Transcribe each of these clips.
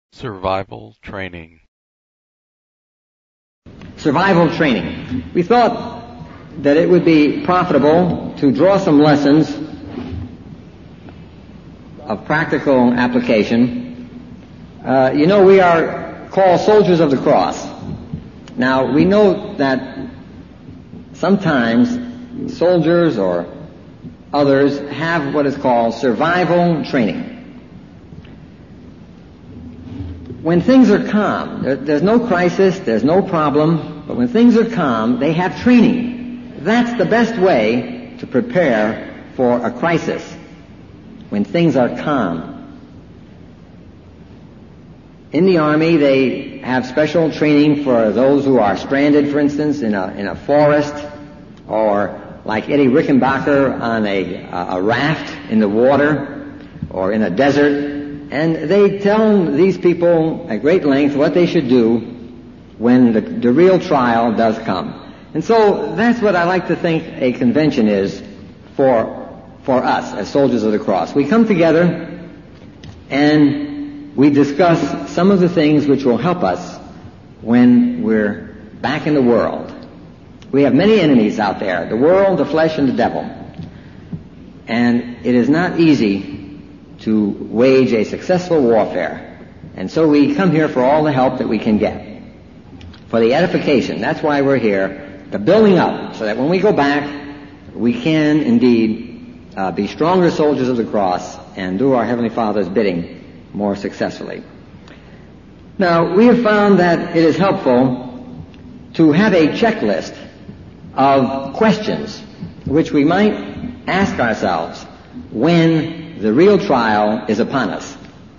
Survival training. Survival training. We thought that it would be profitable to draw some lessons of practical application. We are called soldiers of the cross. Now, we know that sometimes soldiers or others have what is called survival training. When things are calm, there's no crisis, there's no problem, but when things are calm, they have training. That's the best way to prepare for a crisis, when things are calm. In the Army, they have special training for those who are stranded, for instance, in a forest, or like Eddie Rickenbacker on a raft in the water, or in a desert. And they tell these people at great length what they should do when the real trial does come. And so that's what I like to think a convention is for us as soldiers of the cross. We come together and we discuss some of the things which will help us when we're back in the world. We have many enemies out there, the world, the flesh, and the devil. And it is not easy to wage a successful warfare. And so we come here for all the help that we can get. For the edification. That's why we're here. The building up, so that when we go back, we can indeed be stronger soldiers of the cross and do our Heavenly Father's bidding more successfully. Now, we have found that it is helpful to have a checklist of questions which we might ask ourselves when the real trial is upon us,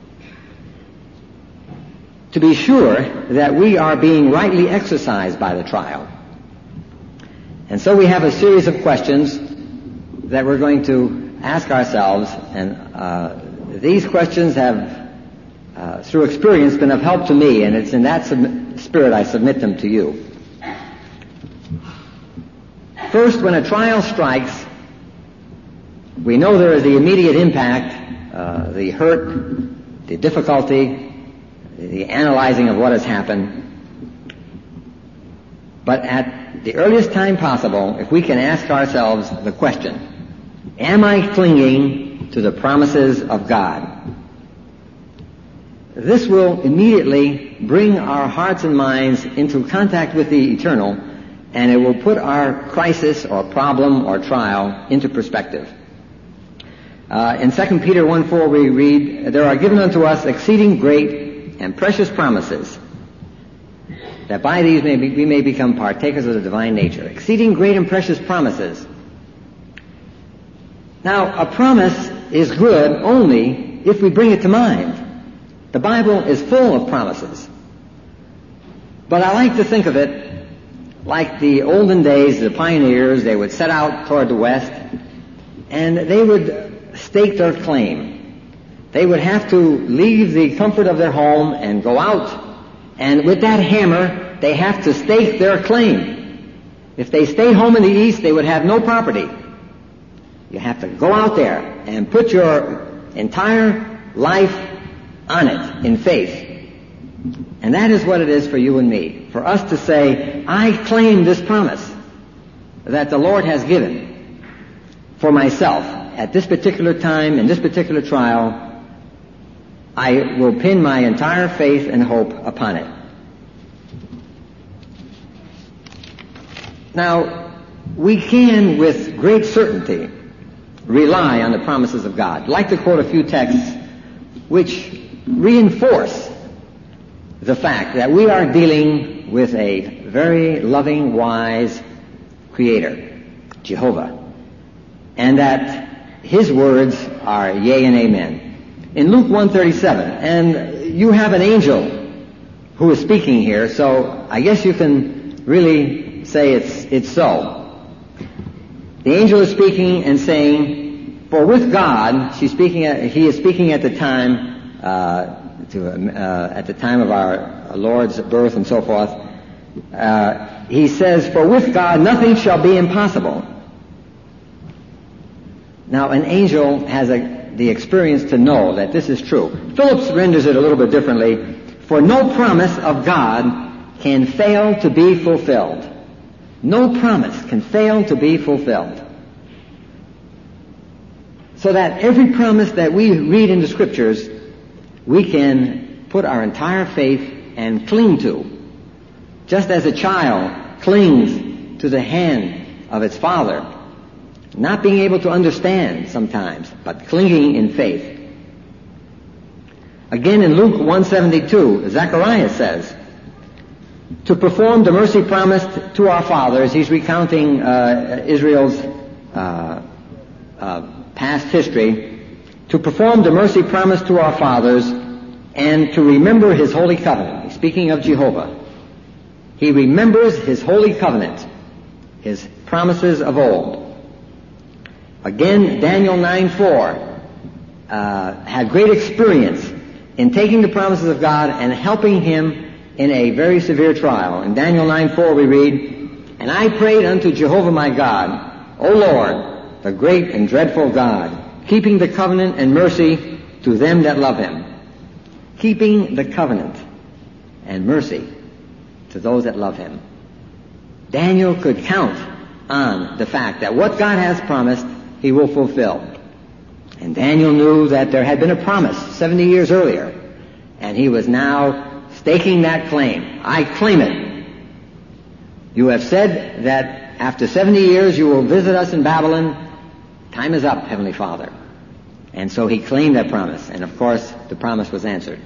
to be sure that we are being rightly exercised by the trial. And so we have a series of questions that we're going to ask ourselves, and these questions have, through experience, been of help to me, and it's in that spirit I submit them to you. First, when a trial strikes, we know there is the immediate impact, the hurt, the difficulty, the analyzing of what has happened. But at the earliest time possible, if we can ask ourselves the question, am I clinging to the promises of God? This will immediately bring our hearts and minds into contact with the eternal, and it will put our crisis or problem or trial into perspective. In 2 Peter 1:4 we read, "There are given unto us exceeding great and precious promises, that by these we may become partakers of the divine nature." Exceeding great and precious promises. Now, a promise is good only if we bring it to mind. The Bible is full of promises. But I like to think of it like the olden days, the pioneers. They would set out toward the west, and they would stake their claim. They would have to leave the comfort of their home and go out, and with that hammer, they have to stake their claim. If they stayed home in the east, they would have no property. You have to go out there and put your entire life on it in faith. And that is what it is for you and me. For us to say, I claim this promise that the Lord has given for myself. At this particular time, in this particular trial, I will pin my entire faith and hope upon it. Now, we can, with great certainty, rely on the promises of God. I'd like to quote a few texts which reinforce the fact that we are dealing with a very loving, wise Creator, Jehovah, and that His words are yea and amen. In Luke 1:37, and you have an angel who is speaking here, so I guess you can really say it's so. The angel is speaking and saying, for with God, he is speaking at the time, at the time of our Lord's birth and so forth. He says, for with God nothing shall be impossible. Now, an angel has the experience to know that this is true. Phillips renders it a little bit differently. For no promise of God can fail to be fulfilled. No promise can fail to be fulfilled. So that every promise that we read in the Scriptures, we can put our entire faith and cling to. Just as a child clings to the hand of its father, not being able to understand sometimes, but clinging in faith. Again in Luke 1:72, Zechariah says, to perform the mercy promised to our fathers, he's recounting Israel's past history, to perform the mercy promised to our fathers and to remember his holy covenant. Speaking of Jehovah, he remembers his holy covenant, his promises of old. Again, Daniel 9:4 had great experience in taking the promises of God and helping him in a very severe trial. In Daniel 9:4 we read, and I prayed unto Jehovah my God, O Lord, the great and dreadful God, keeping the covenant and mercy to them that love him. Keeping the covenant and mercy to those that love him. Daniel could count on the fact that what God has promised, he will fulfill. And Daniel knew that there had been a promise 70 years earlier, and he was now staking that claim. I claim it. You have said that after 70 years you will visit us in Babylon. Time is up, Heavenly Father. And so he claimed that promise, and of course the promise was answered.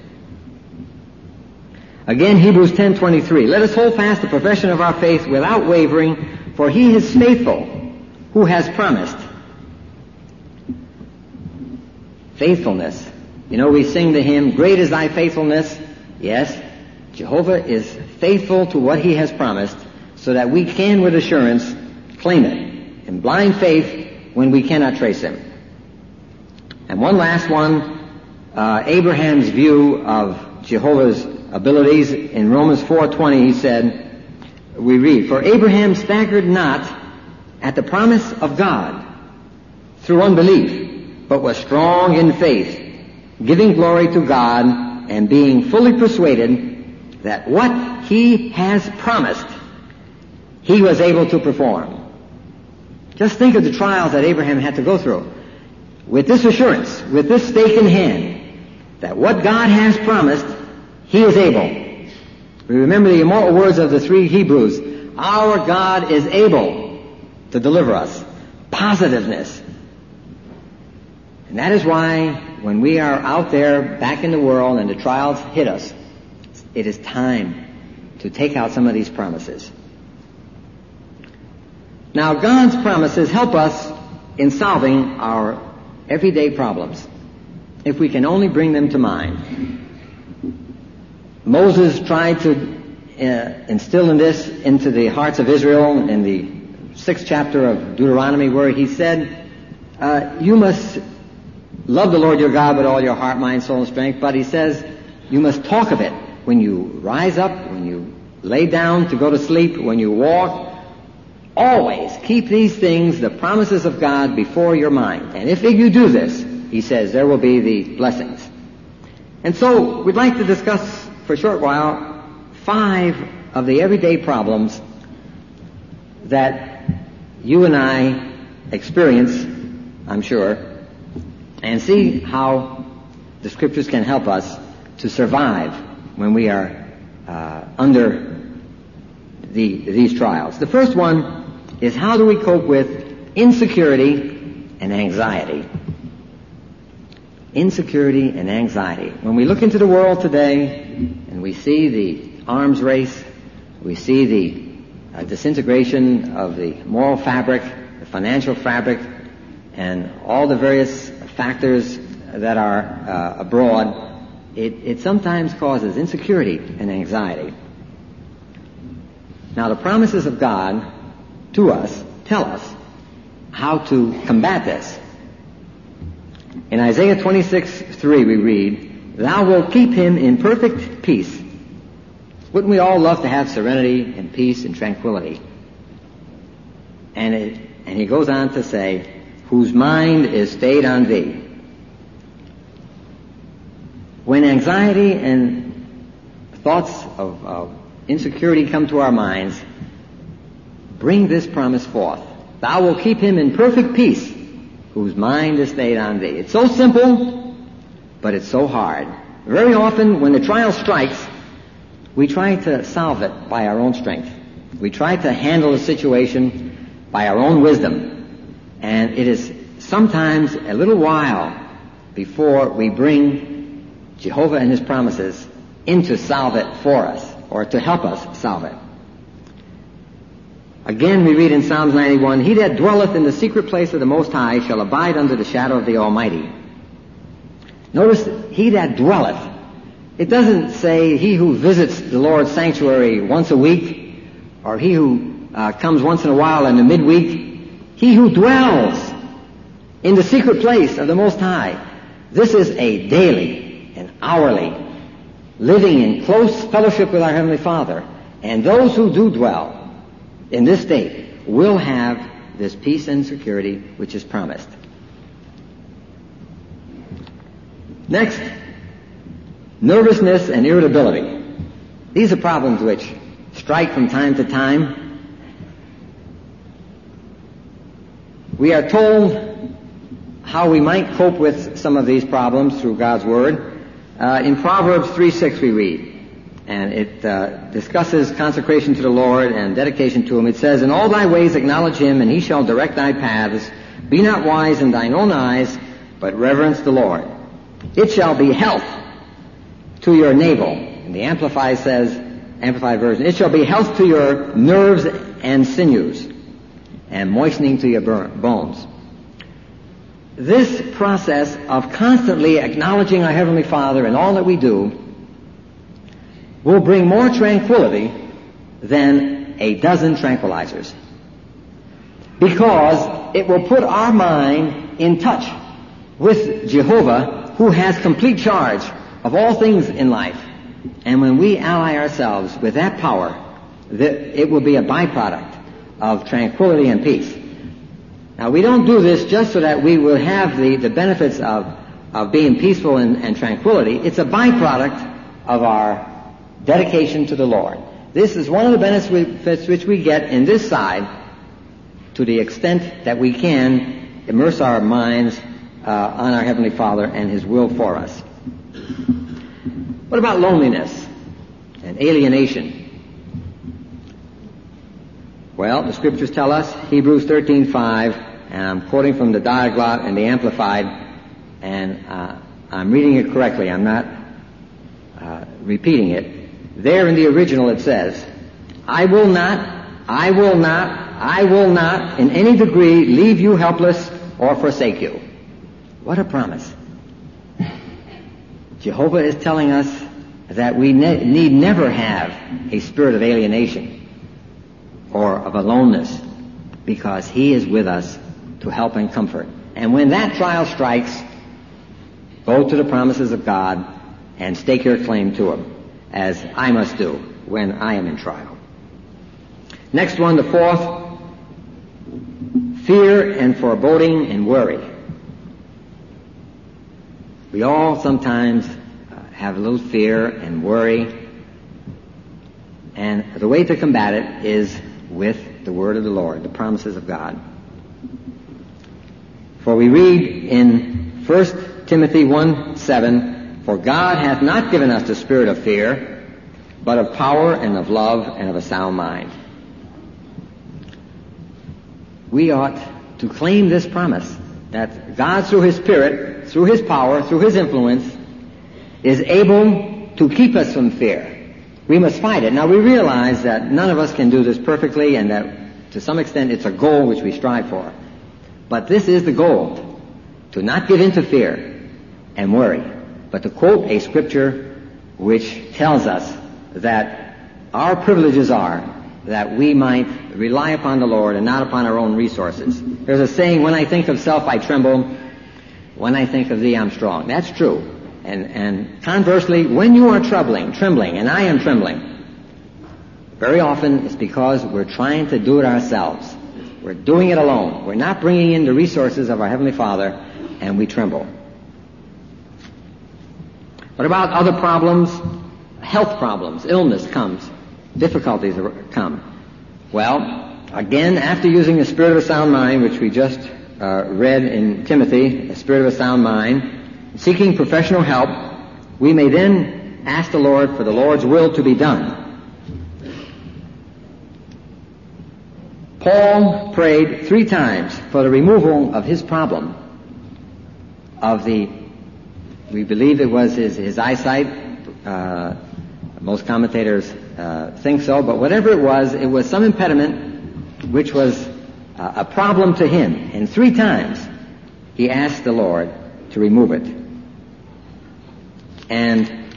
Again, Hebrews 10:23, let us hold fast the profession of our faith without wavering, for he is faithful who has promised. Faithfulness. You know, we sing the hymn, great is thy faithfulness. Yes, Jehovah is faithful to what he has promised, so that we can with assurance claim it in blind faith when we cannot trace him. And one last one, Abraham's view of Jehovah's abilities. In Romans 4:20 he said, we read, for Abraham staggered not at the promise of God through unbelief, but was strong in faith, giving glory to God and being fully persuaded that what he has promised, he was able to perform. Just think of the trials that Abraham had to go through. With this assurance, with this stake in hand, that what God has promised, he is able. We remember the immortal words of the three Hebrews, our God is able to deliver us. Positiveness. And that is why when we are out there back in the world and the trials hit us, it is time to take out some of these promises. Now, God's promises help us in solving our everyday problems, if we can only bring them to mind. Moses tried to instill in this into the hearts of Israel in the 6th chapter of Deuteronomy, where he said, you must love the Lord your God with all your heart, mind, soul, and strength, but he says you must talk of it when you rise up, when you lay down to go to sleep, when you walk. Always keep these things, the promises of God, before your mind. And if you do this, he says, there will be the blessings. And so we'd like to discuss for a short while 5 of the everyday problems that you and I experience, I'm sure, and see how the Scriptures can help us to survive when we are under these trials. The first one is, how do we cope with insecurity and anxiety? Insecurity and anxiety. When we look into the world today and we see the arms race, we see the disintegration of the moral fabric, the financial fabric, and all the various factors that are abroad, it sometimes causes insecurity and anxiety. Now, the promises of God to us tell us how to combat this. In Isaiah 26:3 we read, thou wilt keep him in perfect peace. Wouldn't we all love to have serenity and peace and tranquility? And he goes on to say, whose mind is stayed on thee. When anxiety and thoughts of insecurity come to our minds, bring this promise forth. Thou wilt keep him in perfect peace, whose mind is stayed on thee. It's so simple, but it's so hard. Very often, when the trial strikes, we try to solve it by our own strength. We try to handle the situation by our own wisdom. And it is sometimes a little while before we bring Jehovah and his promises in to solve it for us, or to help us solve it. Again, we read in Psalms 91, he that dwelleth in the secret place of the Most High shall abide under the shadow of the Almighty. Notice, he that dwelleth. It doesn't say he who visits the Lord's sanctuary once a week, or he who comes once in a while in the midweek. He who dwells in the secret place of the Most High. This is a daily and hourly living in close fellowship with our Heavenly Father. And those who do dwell in this state will have this peace and security which is promised. Next, nervousness and irritability. These are problems which strike from time to time. We are told how we might cope with some of these problems through God's Word. In Proverbs 3:6 we read, and it discusses consecration to the Lord and dedication to Him. It says, in all thy ways acknowledge Him, and He shall direct thy paths. Be not wise in thine own eyes, but reverence the Lord. It shall be health to your navel. And the Amplified version, it shall be health to your nerves and sinews, and moistening to your bones. This process of constantly acknowledging our Heavenly Father in all that we do will bring more tranquility than a dozen tranquilizers, because it will put our mind in touch with Jehovah, who has complete charge of all things in life. And when we ally ourselves with that power, it will be a byproduct of tranquility and peace. Now, we don't do this just so that we will have the benefits of being peaceful and tranquility. It's a byproduct of our dedication to the Lord. This is one of the benefits which we get in this side, to the extent that we can immerse our minds on our Heavenly Father and His will for us. What about loneliness and alienation? Well, the Scriptures tell us, Hebrews 13:5, and I'm quoting from the Diaglott and the Amplified, and I'm reading it correctly. I'm not repeating it. There in the original it says, I will not in any degree leave you helpless or forsake you. What a promise. Jehovah is telling us that we need never have a spirit of alienation or of aloneness, because He is with us to help and comfort. And when that trial strikes, go to the promises of God and stake your claim to Him, as I must do when I am in trial. Next one, the fourth, fear and foreboding and worry. We all sometimes have a little fear and worry, and the way to combat it is with the word of the Lord, the promises of God. For we read in 1 Timothy 1:7, for God hath not given us the spirit of fear, but of power and of love and of a sound mind. We ought to claim this promise that God, through His Spirit, through His power, through His influence, is able to keep us from fear. We must fight it. Now, we realize that none of us can do this perfectly, and that to some extent it's a goal which we strive for. But this is the goal, to not give in to fear and worry, but to quote a scripture which tells us that our privileges are that we might rely upon the Lord and not upon our own resources. There's a saying, when I think of self I tremble, when I think of Thee I'm strong. That's true. And conversely, when you are trembling, and I am trembling, very often it's because we're trying to do it ourselves. We're doing it alone. We're not bringing in the resources of our Heavenly Father, and we tremble. What about other problems? health problems, illness comes, difficulties come. Well, again, after using the spirit of a sound mind, which we just read in Timothy, a spirit of a sound mind, seeking professional help, we may then ask the Lord for the Lord's will to be done. Paul prayed 3 times for the removal of his problem, we believe it was his eyesight. Most commentators think so, but whatever it was some impediment which was a problem to him. And 3 times he asked the Lord to remove it. And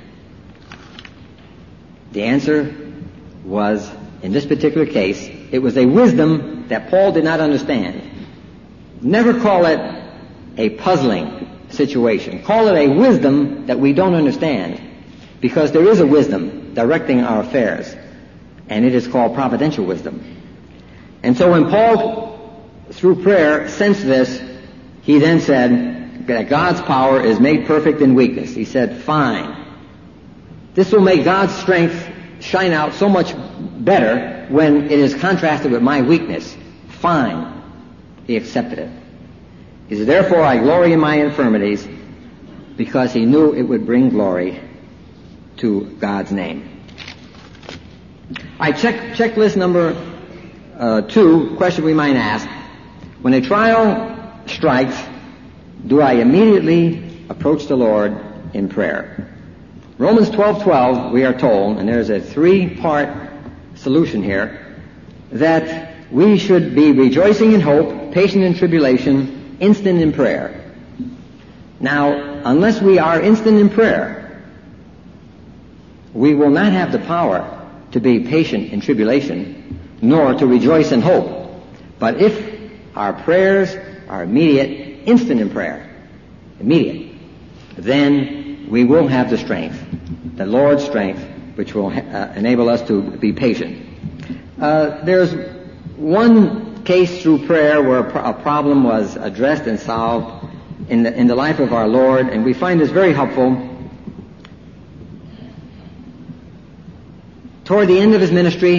the answer was, in this particular case, it was a wisdom that Paul did not understand. Never call it a puzzling situation. Call it a wisdom that we don't understand, because there is a wisdom directing our affairs, and it is called providential wisdom. And so when Paul, through prayer, sensed this, he then said that God's power is made perfect in weakness. He said, fine. This will make God's strength shine out so much better when it is contrasted with my weakness. Fine. He accepted it. He said, therefore I glory in my infirmities, because he knew it would bring glory to God's name. Checklist number 2, question we might ask. When a trial strikes, do I immediately approach the Lord in prayer? Romans 12:12, we are told, and there's a 3-part solution here, that we should be rejoicing in hope, patient in tribulation, instant in prayer. Now, unless we are instant in prayer, we will not have the power to be patient in tribulation, nor to rejoice in hope. But if our prayers are immediate, instant in prayer, immediate, then we will have the strength, the Lord's strength, which will enable us to be patient. There's one case through prayer where a problem was addressed and solved in the life of our Lord, and we find this very helpful. Toward the end of his ministry,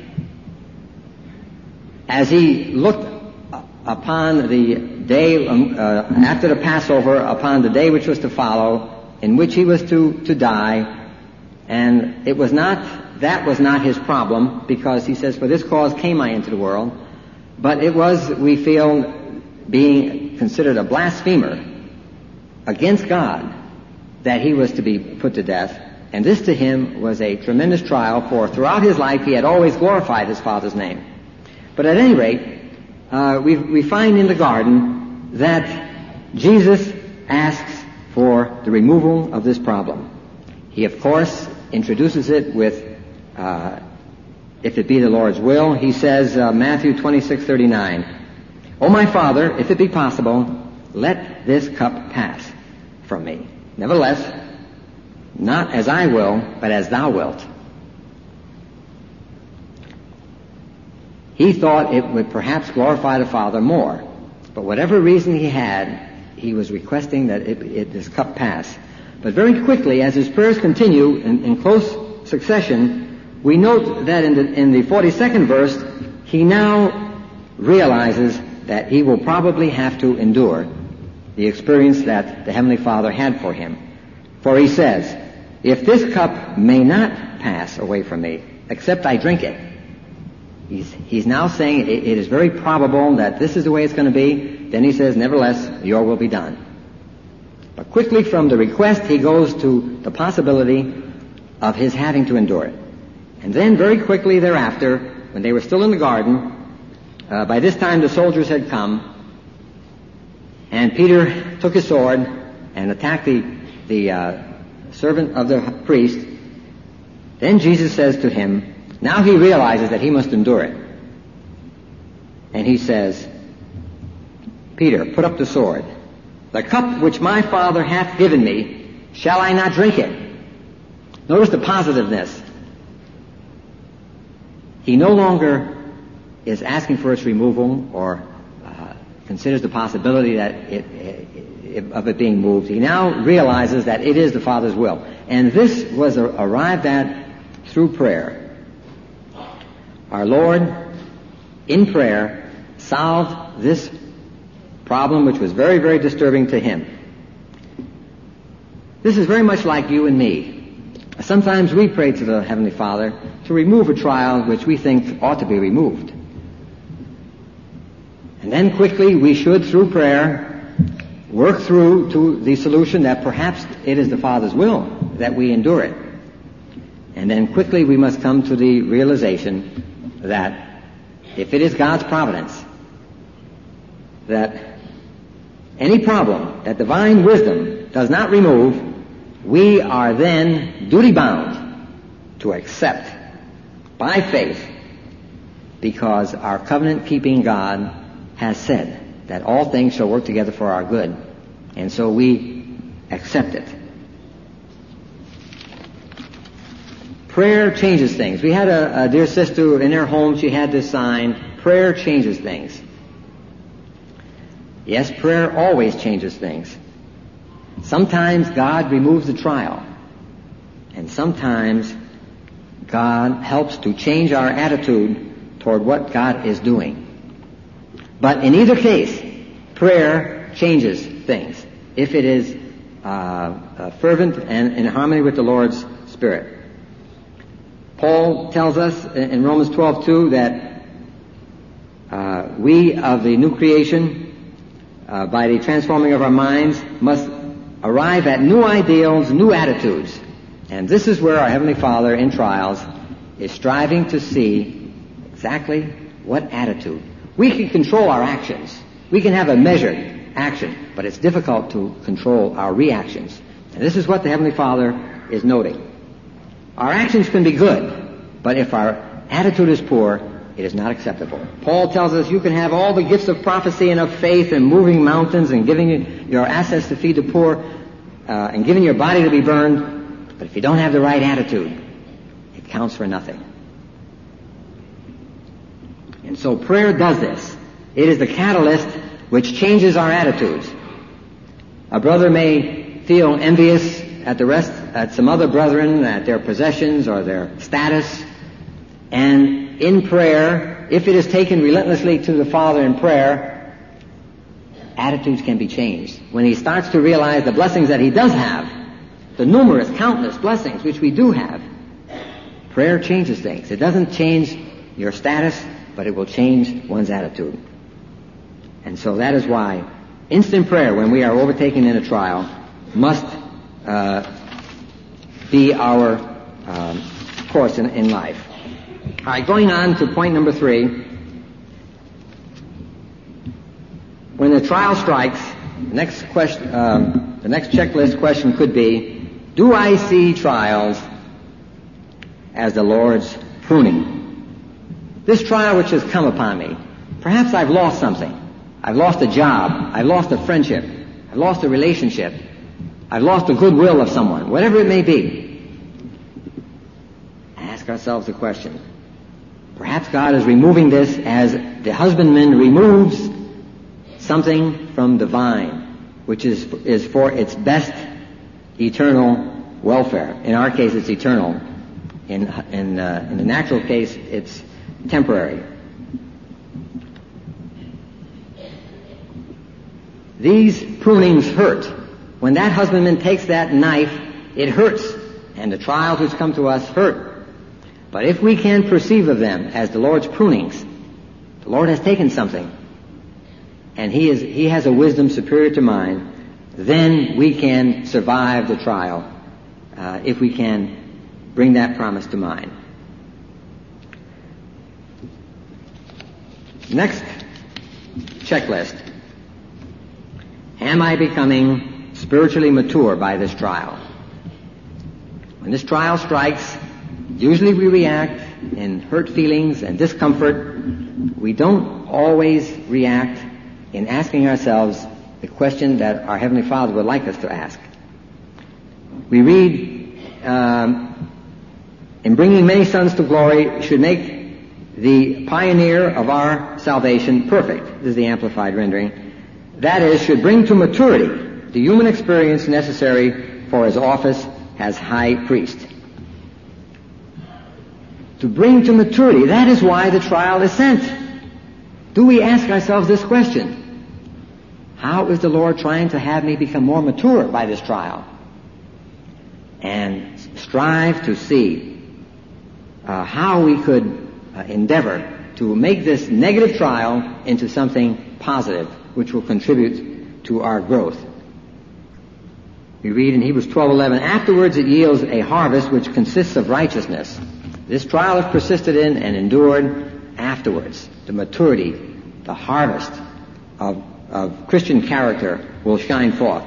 as he looked upon the day after the Passover, upon the day which was to follow, in which he was to die, and that was not his problem, because he says, for this cause came I into the world. But it was, we feel, being considered a blasphemer against God that he was to be put to death. And this to him was a tremendous trial, for throughout his life he had always glorified his Father's name. But at any rate, we find in the garden that Jesus asks for the removal of this problem. He, of course, introduces it with, if it be the Lord's will. He says, Matthew 26:39, O my Father, if it be possible, let this cup pass from me. Nevertheless, not as I will, but as thou wilt. He thought it would perhaps glorify the Father more, but whatever reason he had, he was requesting that this cup pass. But very quickly, as his prayers continue in close succession, we note that in the 42nd verse, he now realizes that he will probably have to endure the experience that the Heavenly Father had for him. For he says, if this cup may not pass away from me, except I drink it. He's now saying it is very probable that this is the way it's going to be. Then he says, nevertheless, your will be done. But quickly from the request, he goes to the possibility of his having to endure it. And then very quickly thereafter, when they were still in the garden, by this time the soldiers had come, and Peter took his sword and attacked the servant of the priest. Then Jesus says to him, now he realizes that he must endure it. And he says, Peter, put up the sword. The cup which my Father hath given me, shall I not drink it? Notice the positiveness. He no longer is asking for its removal or considers the possibility that of it being moved. He now realizes that it is the Father's will. And this was arrived at through prayer. Our Lord, in prayer, solved this problem which was very, very disturbing to him. This is very much like you and me. Sometimes we pray to the Heavenly Father to remove a trial which we think ought to be removed. And then quickly we should, through prayer, work through to the solution that perhaps it is the Father's will that we endure it. And then quickly we must come to the realization that if it is God's providence, that any problem that divine wisdom does not remove, we are then duty-bound to accept by faith, because our covenant-keeping God has said that all things shall work together for our good. And so we accept it. Prayer changes things. We had a dear sister in her home, she had this sign, prayer changes things. Yes, prayer always changes things. Sometimes God removes the trial, and sometimes God helps to change our attitude toward what God is doing. But in either case, prayer changes things if it is fervent and in harmony with the Lord's Spirit. Paul tells us in Romans 12:2 that we of the new creation, by the transforming of our minds, must arrive at new ideals, new attitudes. And this is where our Heavenly Father in trials is striving to see exactly what attitude. We can control our actions. We can have a measured action, but it's difficult to control our reactions. And this is what the Heavenly Father is noting. Our actions can be good, but if our attitude is poor, it is not acceptable. Paul tells us you can have all the gifts of prophecy and of faith and moving mountains and giving your assets to feed the poor and giving your body to be burned, but if you don't have the right attitude, it counts for nothing. And so prayer does this. It is the catalyst which changes our attitudes. A brother may feel envious at some other brethren, at their possessions or their status, and in prayer, if it is taken relentlessly to the Father in prayer, attitudes can be changed. When he starts to realize the blessings that he does have, the numerous, countless blessings which we do have, prayer changes things. It doesn't change your status, but it will change one's attitude. And so that is why instant prayer, when we are overtaken in a trial, must be our course in life. All right, going on to point number 3. When the trial strikes, the next checklist question could be, do I see trials as the Lord's pruning? This trial which has come upon me, perhaps I've lost something. I've lost a job. I've lost a friendship. I've lost a relationship. I've lost the goodwill of someone. Whatever it may be. Ask ourselves the question. Perhaps God is removing this as the husbandman removes something from the vine, which is for its best eternal welfare. In our case, it's eternal. In the natural case, it's temporary. These prunings hurt. When that husbandman takes that knife, it hurts. And the trials which come to us hurt. But if we can perceive of them as the Lord's prunings, the Lord has taken something, and He has a wisdom superior to mine, then we can survive the trial if we can bring that promise to mind. Next checklist. Am I becoming spiritually mature by this trial? When this trial strikes, usually we react in hurt feelings and discomfort. We don't always react in asking ourselves the question that our Heavenly Father would like us to ask. We read, in bringing many sons to glory, should make the pioneer of our salvation perfect. This is the Amplified rendering. That is, should bring to maturity the human experience necessary for his office as high priest. To bring to maturity, that is why the trial is sent. Do we ask ourselves this question? How is the Lord trying to have me become more mature by this trial? And strive to see how we could endeavor to make this negative trial into something positive, which will contribute to our growth. We read in Hebrews 12:11, afterwards it yields a harvest which consists of righteousness. This trial is persisted in and endured afterwards. The maturity, the harvest of Christian character will shine forth.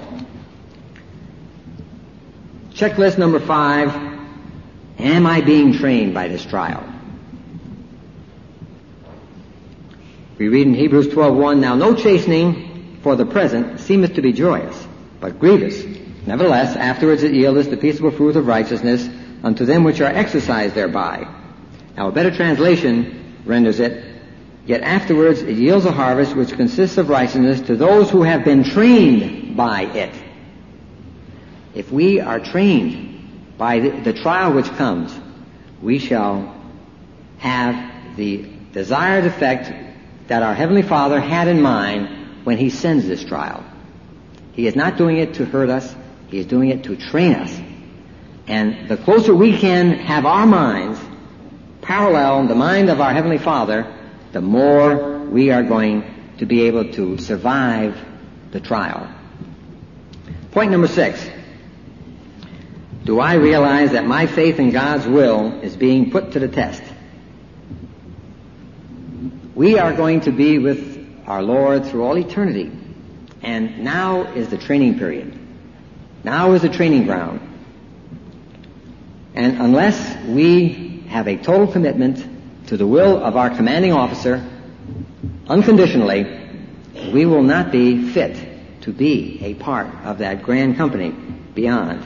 Checklist number 5, am I being trained by this trial? We read in Hebrews 12:1, now no chastening for the present seemeth to be joyous, but grievous. Nevertheless, afterwards it yieldeth the peaceable fruit of righteousness unto them which are exercised thereby. Now a better translation renders it, yet afterwards it yields a harvest which consists of righteousness to those who have been trained by it. If we are trained by the trial which comes, we shall have the desired effect that our Heavenly Father had in mind when He sends this trial. He is not doing it to hurt us. He is doing it to train us. And the closer we can have our minds parallel the mind of our Heavenly Father, the more we are going to be able to survive the trial. Point number 6. Do I realize that my faith in God's will is being put to the test? We are going to be with our Lord through all eternity. And now is the training period. Now is the training ground. And unless we have a total commitment to the will of our commanding officer, unconditionally, we will not be fit to be a part of that grand company beyond.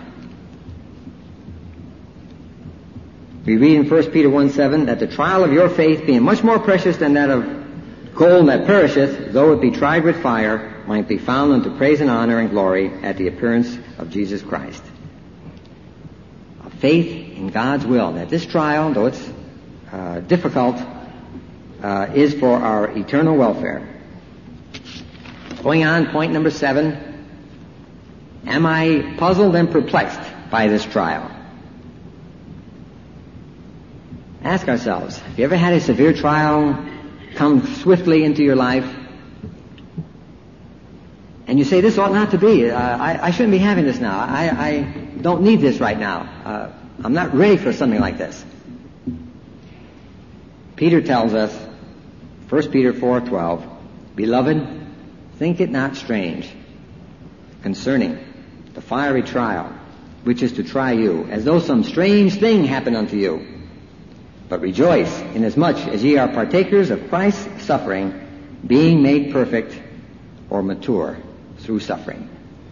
We read in 1 Peter 1:7 that the trial of your faith, being much more precious than that of gold that perisheth, though it be tried with fire, might be found unto praise and honor and glory at the appearance of Jesus Christ. A faith in God's will, that this trial, though it's difficult, is for our eternal welfare. Going on, point number 7. Am I puzzled and perplexed by this trial? Ask ourselves, have you ever had a severe trial come swiftly into your life? And you say, this ought not to be. I shouldn't be having this now. I don't need this right now. I'm not ready for something like this. Peter tells us, 1 Peter 4:12, Beloved, think it not strange concerning the fiery trial, which is to try you, as though some strange thing happened unto you. But rejoice, inasmuch as ye are partakers of Christ's suffering, being made perfect or mature through suffering.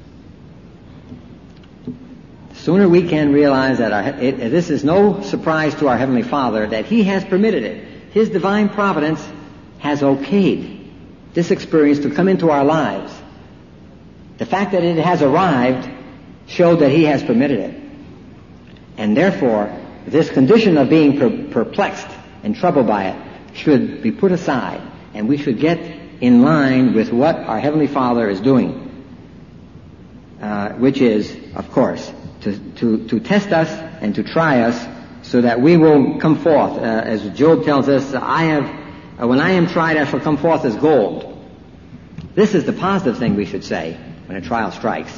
The sooner we can realize that this is no surprise to our Heavenly Father, that He has permitted it. His divine providence has okayed this experience to come into our lives. The fact that it has arrived showed that He has permitted it. And therefore, this condition of being perplexed and troubled by it should be put aside, and we should get in line with what our Heavenly Father is doing, which is, of course, to test us and to try us so that we will come forth. As Job tells us, when I am tried, I shall come forth as gold. This is the positive thing we should say when a trial strikes.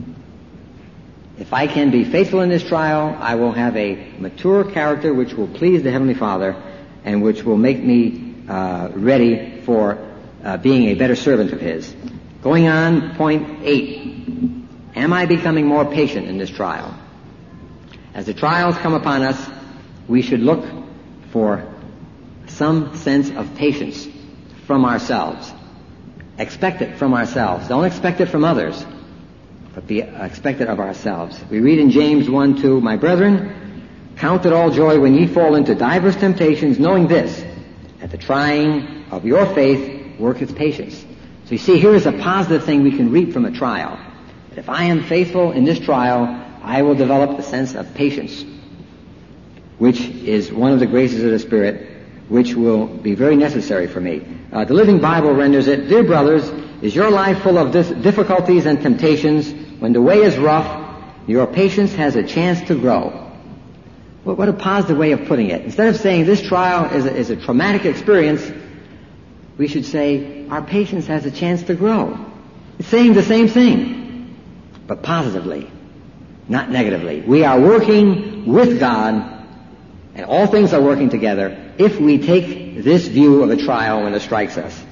If I can be faithful in this trial, I will have a mature character which will please the Heavenly Father and which will make me ready for being a better servant of His. Going on, point 8. Am I becoming more patient in this trial? As the trials come upon us, we should look for some sense of patience from ourselves. Expect it from ourselves. Don't expect it from others, but be expected of ourselves. We read in James 1:2, My brethren, count it all joy when ye fall into divers temptations, knowing this, that the trying of your faith worketh patience. So you see, here is a positive thing we can reap from a trial. that if I am faithful in this trial, I will develop a sense of patience, which is one of the graces of the Spirit, which will be very necessary for me. The Living Bible renders it, "Dear brothers, is your life full of difficulties and temptations? When the way is rough, your patience has a chance to grow." Well, what a positive way of putting it. Instead of saying this trial is a traumatic experience, we should say our patience has a chance to grow. It's saying the same thing, but positively, not negatively. We are working with God, and all things are working together if we take this view of a trial when it strikes us.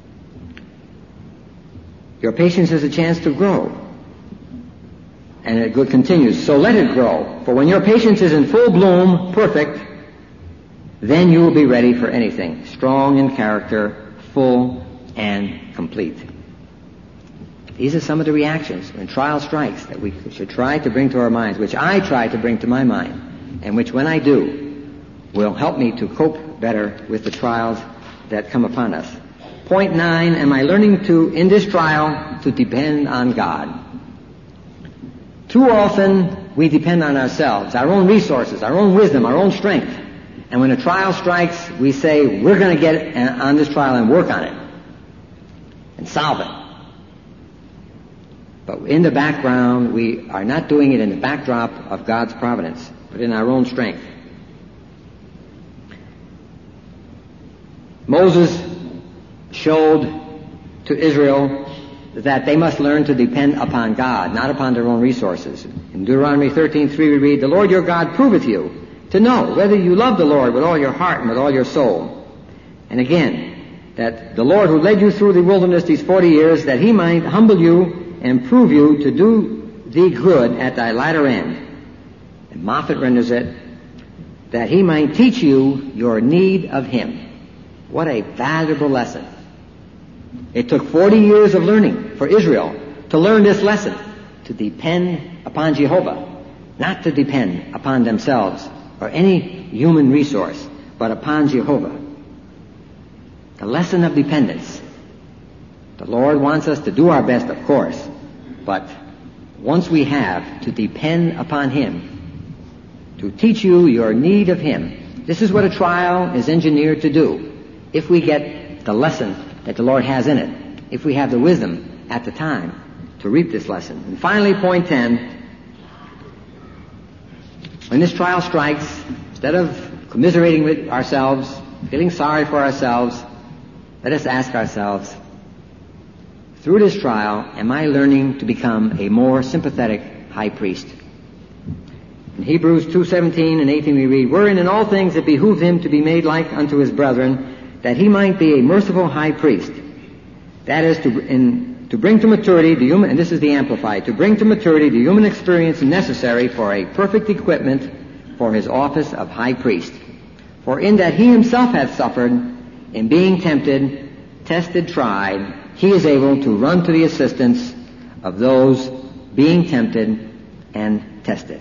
Your patience has a chance to grow. And it continues, "So let it grow. For when your patience is in full bloom, perfect, then you will be ready for anything, strong in character, full and complete." These are some of the reactions when trial strikes that we should try to bring to our minds, which I try to bring to my mind, and which when I do will help me to cope better with the trials that come upon us. Point 9, am I learning to, in this trial, to depend on God? Too often we depend on ourselves, our own resources, our own wisdom, our own strength. And when a trial strikes, we say, we're going to get on this trial and work on it and solve it. But in the background, we are not doing it in the backdrop of God's providence, but in our own strength. Moses showed to Israel that they must learn to depend upon God, not upon their own resources. In Deuteronomy 13:3 we read, "The Lord your God proveth you, to know whether you love the Lord with all your heart and with all your soul." And again, that the Lord who led you through the wilderness these 40 years, that he might humble you and prove you to do thee good at thy latter end. And Moffat renders it, that he might teach you your need of him. What a valuable lesson. It took 40 years of learning for Israel to learn this lesson, to depend upon Jehovah, not to depend upon themselves or any human resource, but upon Jehovah. The lesson of dependence. The Lord wants us to do our best, of course, but once we have to depend upon him, to teach you your need of him, this is what a trial is engineered to do. If we get the lesson that the Lord has in it, if we have the wisdom at the time to reap this lesson. And finally, point 10, when this trial strikes, instead of commiserating with ourselves, feeling sorry for ourselves, let us ask ourselves, through this trial, am I learning to become a more sympathetic high priest? In Hebrews 2:17 and 18 we read, "Wherein in all things it behooved him to be made like unto his brethren, that he might be a merciful high priest." That is to bring to maturity the human, and this is the Amplified, to bring to maturity the human experience necessary for a perfect equipment for his office of high priest. For in that he himself hath suffered, in being tempted, tested, tried, he is able to run to the assistance of those being tempted and tested.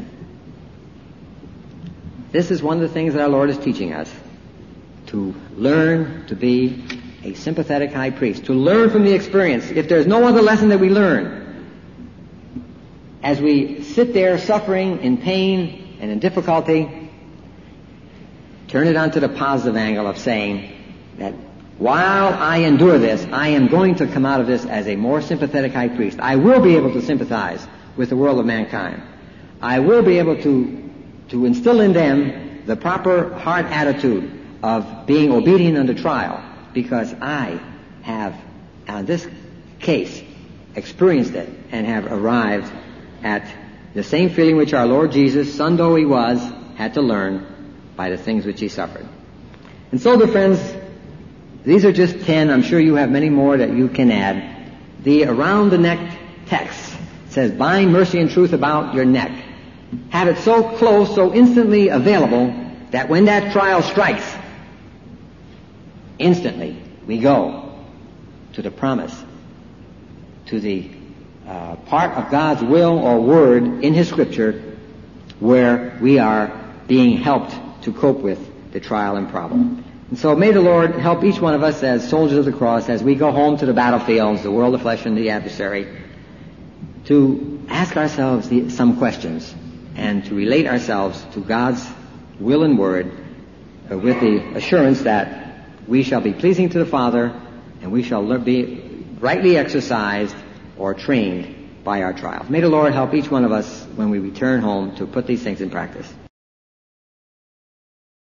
This is one of the things that our Lord is teaching us, to learn to be a sympathetic high priest, to learn from the experience. If there's no other lesson that we learn, as we sit there suffering in pain and in difficulty, turn it onto the positive angle of saying that while I endure this, I am going to come out of this as a more sympathetic high priest. I will be able to sympathize with the world of mankind. I will be able to instill in them the proper heart attitude of being obedient under trial, because I have, on this case, experienced it and have arrived at the same feeling which our Lord Jesus, son though he was, had to learn by the things which he suffered. And so, dear friends, these are just 10. I'm sure you have many more that you can add. The around the neck text says, bind mercy and truth about your neck. Have it so close, so instantly available, that when that trial strikes, instantly we go to the promise, to the part of God's will or word in his scripture where we are being helped to cope with the trial and problem. And so may the Lord help each one of us as soldiers of the cross, as we go home to the battlefields, the world, the flesh, and the adversary, to ask ourselves some questions and to relate ourselves to God's will and word with the assurance that we shall be pleasing to the Father and we shall be rightly exercised or trained by our trials. May the Lord help each one of us when we return home to put these things in practice.